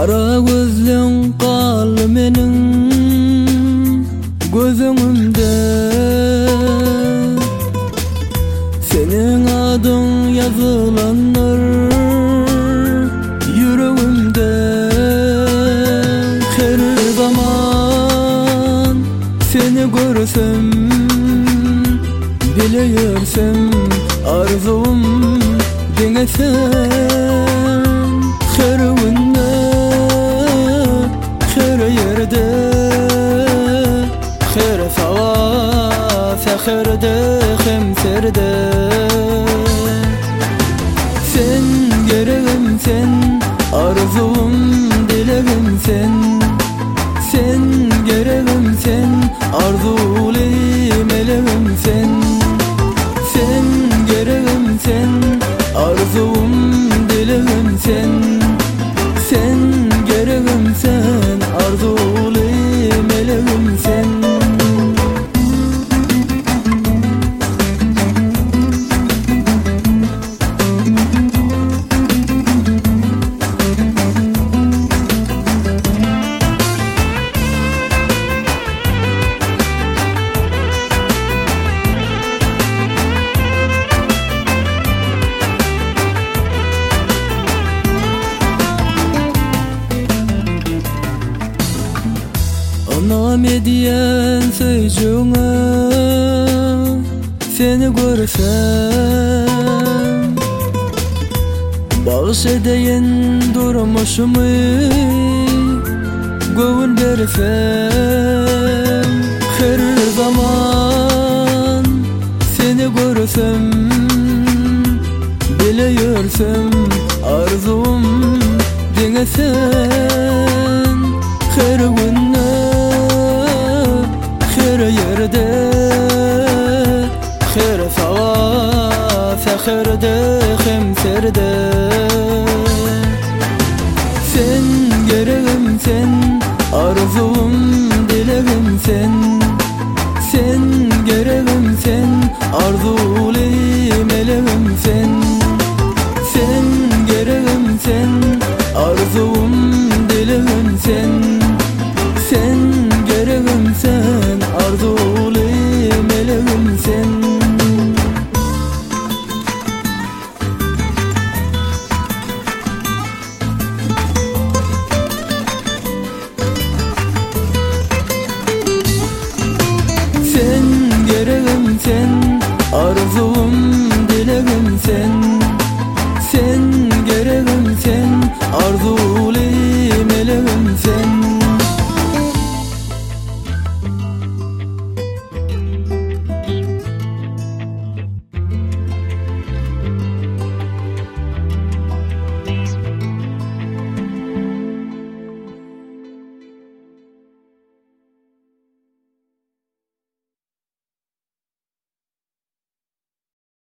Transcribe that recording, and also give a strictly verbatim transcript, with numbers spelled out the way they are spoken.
Kara gözlüň kal meniň gözüňümde, seniň adyň ýazylanlar ýüregimde. Her zaman seni görsem, bileýärsem arzum diňe sen. Her günde, her ýerde, her sawa saherde hem serde. Sen geregim sen, arzum dilegim sen. Sen geregim sen, arzuly meleğim sen. Sen geregim sen, arzum dilegim sen. Sen geregim sen, arzuly meleğim sen. Anam ediyen söýjüňe seni görsem, bağış edeyin durmuşumy göwün bersem. Her zaman seni görsem, bileýärsem arzum diňe sen. Her günde, her ýerde, her sawa saherde hem serde. Sen geregim sen, arzum